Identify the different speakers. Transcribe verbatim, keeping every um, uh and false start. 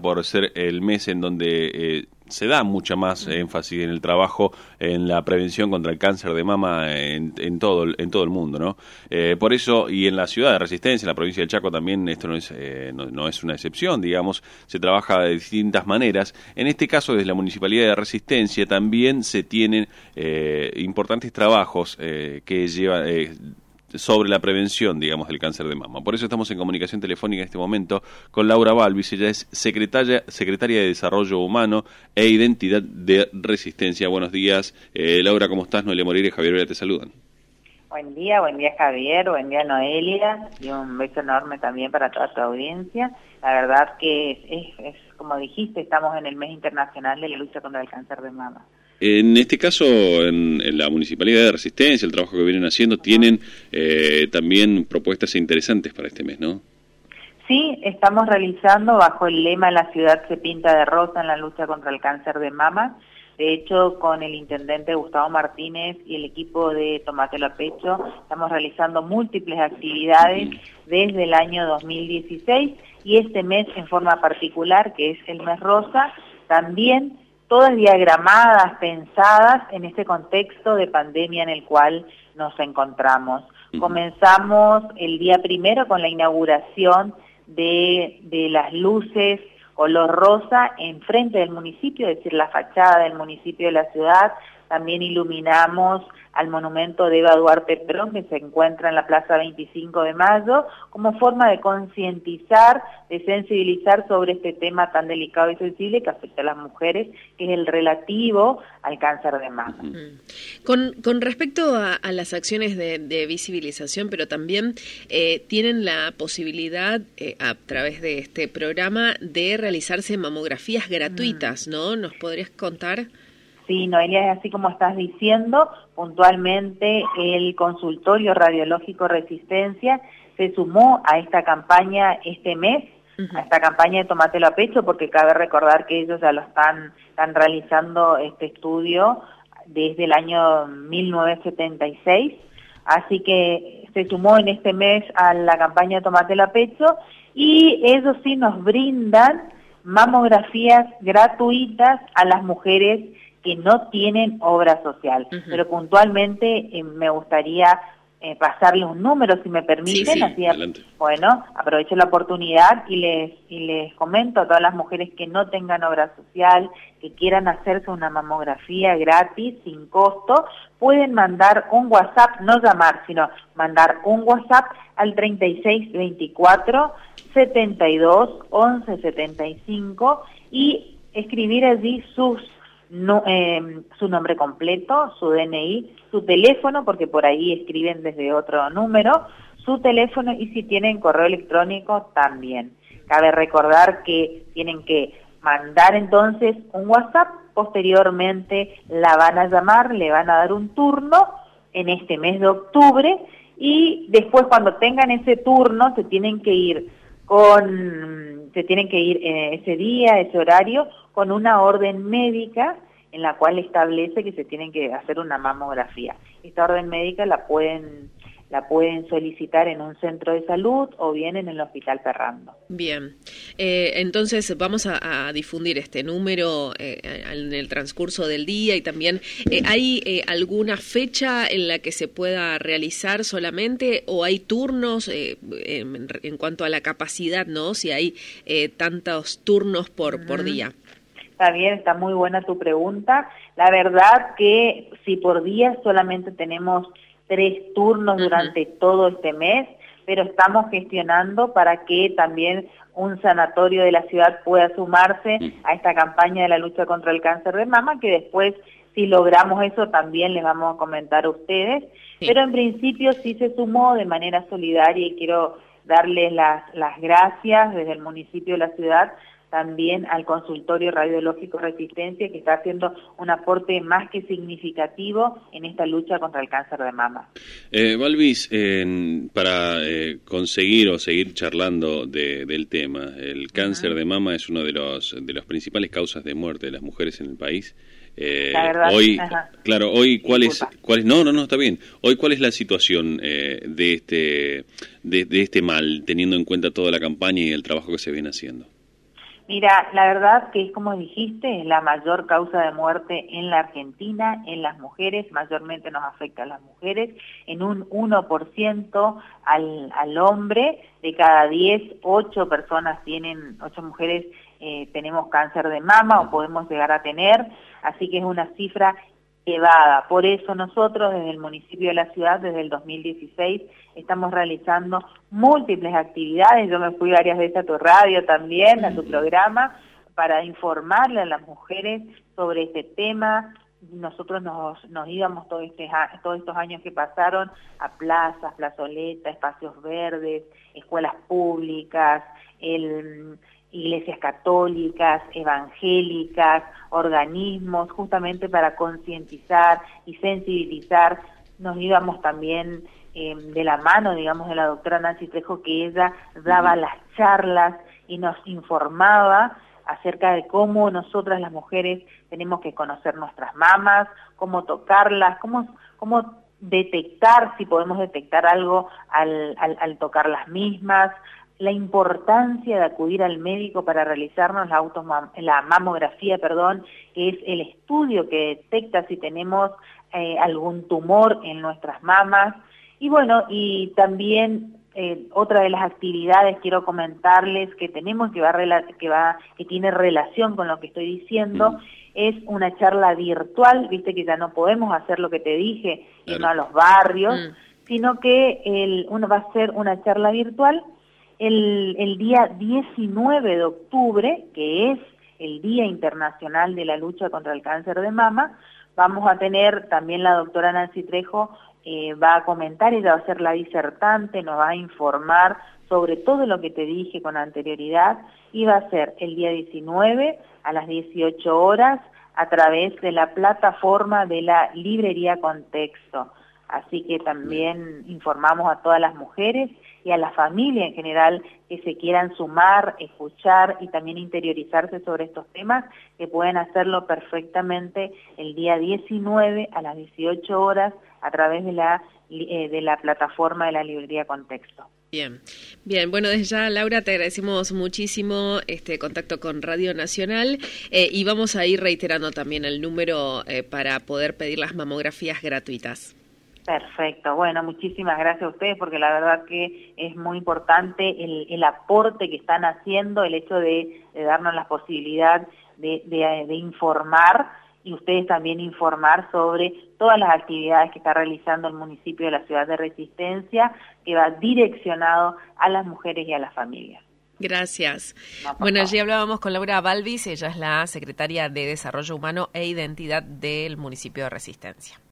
Speaker 1: por ser el mes en donde eh, se da mucha más énfasis en el trabajo en la prevención contra el cáncer de mama en, en todo en todo el mundo, ¿no? Eh, por eso, y en la ciudad de Resistencia, en la provincia del Chaco también, esto no es eh, no, no es una excepción, digamos, se trabaja de distintas maneras. En este caso, desde la Municipalidad de Resistencia también se tienen eh, importantes trabajos eh, que llevan eh, sobre la prevención, digamos, del cáncer de mama. Por eso estamos en comunicación telefónica en este momento con Laura Balvis. Ella es secretaria, secretaria de Desarrollo Humano e Identidad de Resistencia. Buenos días. Eh, Laura, ¿cómo estás? Noelia Moreira y Javier Vera te saludan.
Speaker 2: Buen día, buen día Javier, buen día Noelia, y un beso enorme también para toda tu audiencia. La verdad que es, es, es como dijiste, estamos en el mes internacional de la lucha contra el cáncer de mama.
Speaker 1: En este caso, en, en la Municipalidad de Resistencia, el trabajo que vienen haciendo, uh-huh. tienen eh, también propuestas interesantes para este mes, ¿no?
Speaker 2: Sí, estamos realizando bajo el lema "La ciudad se pinta de rosa" en la lucha contra el cáncer de mama. De hecho, con el intendente Gustavo Martínez y el equipo de Tómatelo a Pecho, estamos realizando múltiples actividades uh-huh. desde el año dos mil dieciséis, y este mes en forma particular, que es el mes rosa, también todas diagramadas, pensadas en este contexto de pandemia en el cual nos encontramos. Uh-huh. Comenzamos el día primero con la inauguración de, de las luces color rosa enfrente del municipio, es decir, la fachada del municipio de la ciudad. También iluminamos al monumento de Eva Duarte Perón, que se encuentra en la Plaza veinticinco de mayo, como forma de concientizar, de sensibilizar sobre este tema tan delicado y sensible que afecta a las mujeres, que es el relativo al cáncer de mama.
Speaker 3: Con, con respecto a, a las acciones de, de visibilización, pero también eh, tienen la posibilidad, eh, a través de este programa, de realizarse mamografías gratuitas, mm. ¿no? ¿Nos podrías contar?
Speaker 2: Sí, Noelia, es así como estás diciendo. Puntualmente el Consultorio Radiológico Resistencia se sumó a esta campaña este mes, uh-huh. a esta campaña de Tómatelo a Pecho, porque cabe recordar que ellos ya lo están, están realizando este estudio desde el año mil novecientos setenta y seis, así que se sumó en este mes a la campaña de Tómatelo a Pecho, y ellos sí nos brindan mamografías gratuitas a las mujeres que no tienen obra social. Uh-huh. Pero puntualmente eh, me gustaría eh, pasarles un número, si me permiten.
Speaker 1: Sí, sí,
Speaker 2: así,
Speaker 1: adelante.
Speaker 2: Bueno, aprovecho la oportunidad y les, y les comento a todas las mujeres que no tengan obra social, que quieran hacerse una mamografía gratis, sin costo, pueden mandar un WhatsApp, no llamar, sino mandar un WhatsApp al treinta y seis veinticuatro setenta y dos once setenta y cinco y escribir allí sus No, eh, su nombre completo, su D N I, su teléfono, porque por ahí escriben desde otro número, su teléfono, y si tienen correo electrónico también. Cabe recordar que tienen que mandar entonces un WhatsApp, posteriormente la van a llamar, le van a dar un turno en este mes de octubre, y después cuando tengan ese turno se tienen que ir con se tienen que ir eh, ese día, ese horario, con una orden médica en la cual establece que se tienen que hacer una mamografía. Esta orden médica la pueden la pueden solicitar en un centro de salud o bien en el Hospital Ferrando.
Speaker 3: Bien, eh, entonces vamos a, a difundir este número eh, en el transcurso del día, y también eh, ¿hay eh, alguna fecha en la que se pueda realizar solamente, o hay turnos eh, en, en cuanto a la capacidad, ¿no? Si hay eh, tantos turnos por, uh-huh. por día.
Speaker 2: Está bien, está muy buena tu pregunta. La verdad que si por día solamente tenemos tres turnos uh-huh. durante todo este mes, pero estamos gestionando para que también un sanatorio de la ciudad pueda sumarse uh-huh. a esta campaña de la lucha contra el cáncer de mama, que después, si logramos eso, también les vamos a comentar a ustedes. Sí. Pero en principio sí se sumó de manera solidaria, y quiero darles las, las gracias desde el municipio de la ciudad también al Consultorio Radiológico Resistencia, que está haciendo un aporte más que significativo en esta lucha contra el cáncer de mama.
Speaker 1: Eh, Balvis, eh, para eh, conseguir o seguir charlando de, del tema, el cáncer uh-huh. de mama es uno de los de las principales causas de muerte de las mujeres en el país. Eh,
Speaker 2: la verdad,
Speaker 1: hoy,
Speaker 2: ajá.
Speaker 1: claro, hoy cuál es, cuál es, no, no, no, está bien. Hoy cuál es la situación eh, de este de, de este mal, teniendo en cuenta toda la campaña y el trabajo que se viene haciendo.
Speaker 2: Mira, la verdad que es como dijiste, es la mayor causa de muerte en la Argentina, en las mujeres, mayormente nos afecta a las mujeres, en un uno por ciento al, al hombre, de cada diez, ocho personas tienen, ocho mujeres eh, tenemos cáncer de mama o podemos llegar a tener, así que es una cifra elevada. Por eso nosotros desde el municipio de la ciudad, desde el dos mil dieciséis, estamos realizando múltiples actividades. Yo me fui varias veces a tu radio también, a tu programa, para informarle a las mujeres sobre este tema. Nosotros nos, nos íbamos todo este, todos estos años que pasaron a plazas, plazoletas, espacios verdes, escuelas públicas, el... iglesias católicas, evangélicas, organismos, justamente para concientizar y sensibilizar. Nos íbamos también eh, de la mano, digamos, de la doctora Nancy Trejo, que ella daba las charlas y nos informaba acerca de cómo nosotras las mujeres tenemos que conocer nuestras mamas, cómo tocarlas, cómo, cómo detectar, si podemos detectar algo al, al, al tocar las mismas, la importancia de acudir al médico para realizarnos la, automam la mamografía, perdón, que es el estudio que detecta si tenemos eh, algún tumor en nuestras mamas. Y bueno, y también eh, otra de las actividades quiero comentarles que tenemos que va, que va que tiene relación con lo que estoy diciendo, es una charla virtual, viste que ya no podemos hacer lo que te dije, claro, irnos a los barrios, mm. sino que el, uno va a ser una charla virtual El, el día diecinueve de octubre, que es el Día Internacional de la Lucha contra el Cáncer de Mama. Vamos a tener también la doctora Nancy Trejo, eh, va a comentar, ella va a ser la disertante, nos va a informar sobre todo lo que te dije con anterioridad, y va a ser el día diecinueve a las dieciocho horas a través de la plataforma de la Librería Contexto. Así que también informamos a todas las mujeres y a la familia en general que se quieran sumar, escuchar y también interiorizarse sobre estos temas, que pueden hacerlo perfectamente el día diecinueve a las dieciocho horas a través de la, eh, de la plataforma de la Librería Contexto.
Speaker 3: Bien, bien. Bueno, desde ya, Laura, te agradecemos muchísimo este contacto con Radio Nacional eh, y vamos a ir reiterando también el número eh, para poder pedir las mamografías gratuitas.
Speaker 2: Perfecto, bueno, muchísimas gracias a ustedes porque la verdad que es muy importante el, el aporte que están haciendo, el hecho de, de darnos la posibilidad de, de, de informar y ustedes también informar sobre todas las actividades que está realizando el municipio de la ciudad de Resistencia, que va direccionado a las mujeres y a las familias.
Speaker 3: Gracias. No, bueno, allí hablábamos con Laura Balvis, ella es la secretaria de Desarrollo Humano e Identidad del municipio de Resistencia.